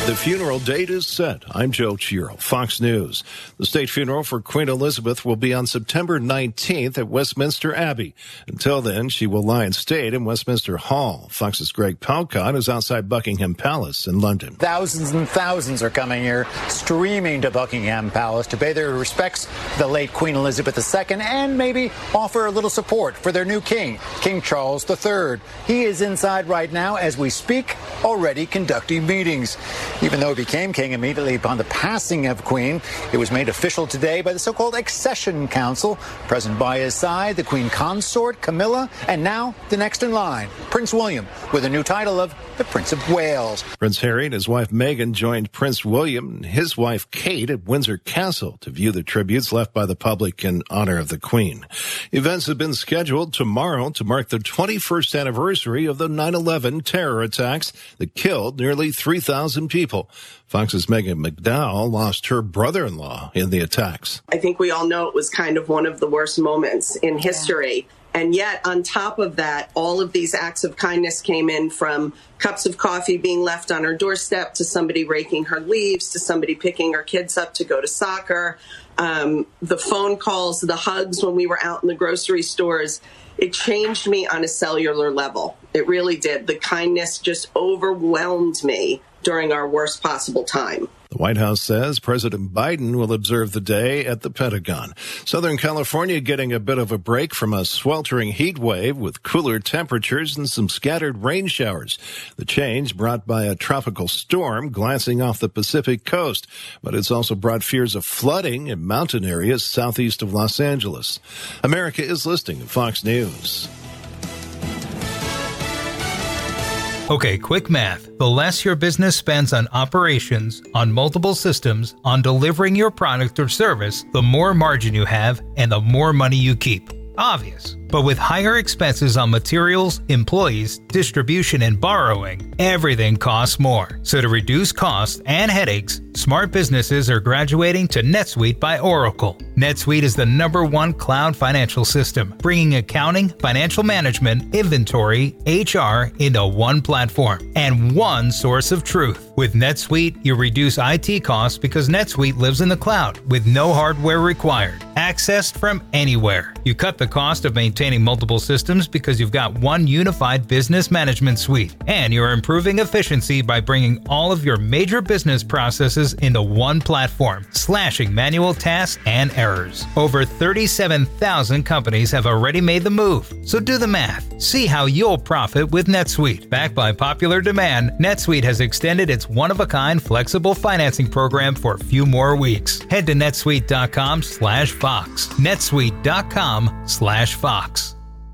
The funeral date is set. I'm Joe Chiro, Fox News. The state funeral for Queen Elizabeth will be on September 19th at Westminster Abbey. Until then, she will lie in state in Westminster Hall. Fox's Greg Palcott is outside Buckingham Palace in London. Thousands and thousands are coming here, streaming to Buckingham Palace to pay their respects to the late Queen Elizabeth II and maybe offer a little support for their new king, King Charles III. He is inside right now as we speak, already conducting meetings. Even though he became king immediately upon the passing of Queen, it was made official today by the so-called Accession Council. Present by his side, the Queen Consort, Camilla, and now the next in line, Prince William, with a new title of the Prince of Wales. Prince Harry and his wife Meghan joined Prince William and his wife Kate at Windsor Castle to view the tributes left by the public in honor of the Queen. Events have been scheduled tomorrow to mark the 21st anniversary of the 9/11 terror attacks that killed nearly 3,000 people. Fox's Megan McDowell lost her brother-in-law in the attacks. I think we all know it was kind of one of the worst moments in history. And yet, on top of that, all of these acts of kindness came in, from cups of coffee being left on her doorstep, to somebody raking her leaves, to somebody picking her kids up to go to soccer, the phone calls, the hugs when we were out in the grocery stores. It changed me on a cellular level. It really did. The kindness just overwhelmed me during our worst possible time. The White House says President Biden will observe the day at the Pentagon. Southern California getting a bit of a break from a sweltering heat wave with cooler temperatures and some scattered rain showers. The change brought by a tropical storm glancing off the Pacific coast, but it's also brought fears of flooding in mountain areas southeast of Los Angeles. America is listening to Fox News. Okay, quick math. The less your business spends on operations, on multiple systems, on delivering your product or service, the more margin you have and the more money you keep. Obvious. But with higher expenses on materials, employees, distribution, and borrowing, everything costs more. So to reduce costs and headaches, smart businesses are graduating to NetSuite by Oracle. NetSuite is the #1 cloud financial system, bringing accounting, financial management, inventory, HR into one platform and one source of truth. With NetSuite, you reduce IT costs because NetSuite lives in the cloud with no hardware required, accessed from anywhere. You cut the cost of maintaining multiple systems because you've got one unified business management suite, and you're improving efficiency by bringing all of your major business processes into one platform, slashing manual tasks and errors. Over 37,000 companies have already made the move, so do the math. See how you'll profit with NetSuite. Backed by popular demand, NetSuite has extended its one-of-a-kind flexible financing program for a few more weeks. Head to netsuite.com/Fox. netsuite.com/Fox.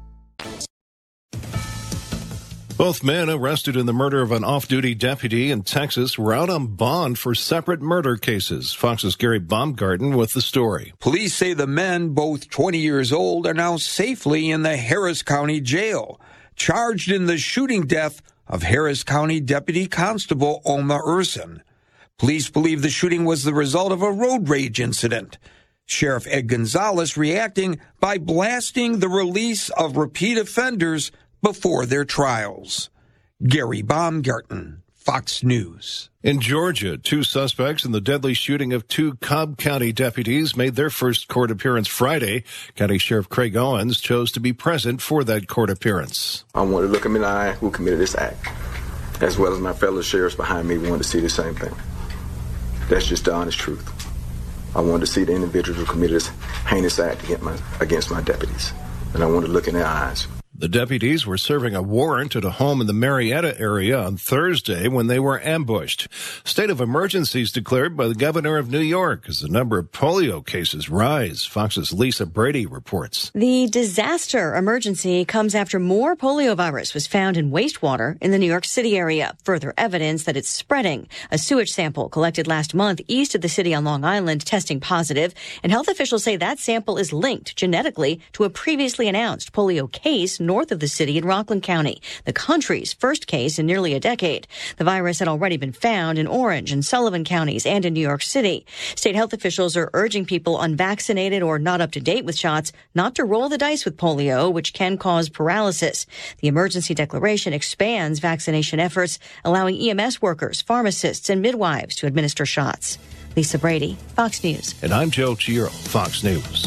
Both men arrested in the murder of an off-duty deputy in Texas were out on bond for separate murder cases. Fox's Gary Baumgarten with the story. Police say the men, both 20 years old, are now safely in the Harris County Jail, charged in the shooting death of Harris County Deputy Constable Oma Urson. Police believe the shooting was the result of a road rage incident. Sheriff Ed Gonzalez reacting by blasting the release of repeat offenders before their trials. Gary Baumgarten, Fox News. In Georgia, 2 suspects in the deadly shooting of 2 Cobb County deputies made their first court appearance Friday. County Sheriff Craig Owens chose to be present for that court appearance. I wanted to look him in the eye who committed this act, as well as my fellow sheriffs behind me wanted to see the same thing. That's just the honest truth. I wanted to see the individuals who committed this heinous act against my deputies, and I wanted to look in their eyes. The deputies were serving a warrant at a home in the Marietta area on Thursday when they were ambushed. State of emergency is declared by the governor of New York as the number of polio cases rise. Fox's Lisa Brady reports. The disaster emergency comes after more poliovirus was found in wastewater in the New York City area. Further evidence that it's spreading. A sewage sample collected last month east of the city on Long Island testing positive, and health officials say that sample is linked genetically to a previously announced polio case north of the city in Rockland County, the country's first case in nearly a decade. The virus had already been found in Orange and Sullivan counties and in New York City. State health officials are urging people unvaccinated or not up to date with shots not to roll the dice with polio, which can cause paralysis. The emergency declaration expands vaccination efforts, allowing EMS workers, pharmacists, and midwives to administer shots. Lisa Brady, Fox News. And I'm Joe Chiro, Fox News.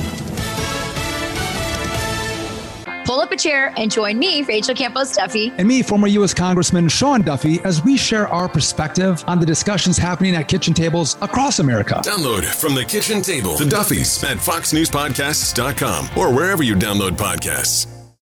Pull up a chair and join me, Rachel Campos Duffy. And me, former U.S. Congressman Sean Duffy, as we share our perspective on the discussions happening at kitchen tables across America. Download From the Kitchen Table, The Duffys, at foxnewspodcasts.com or wherever you download podcasts.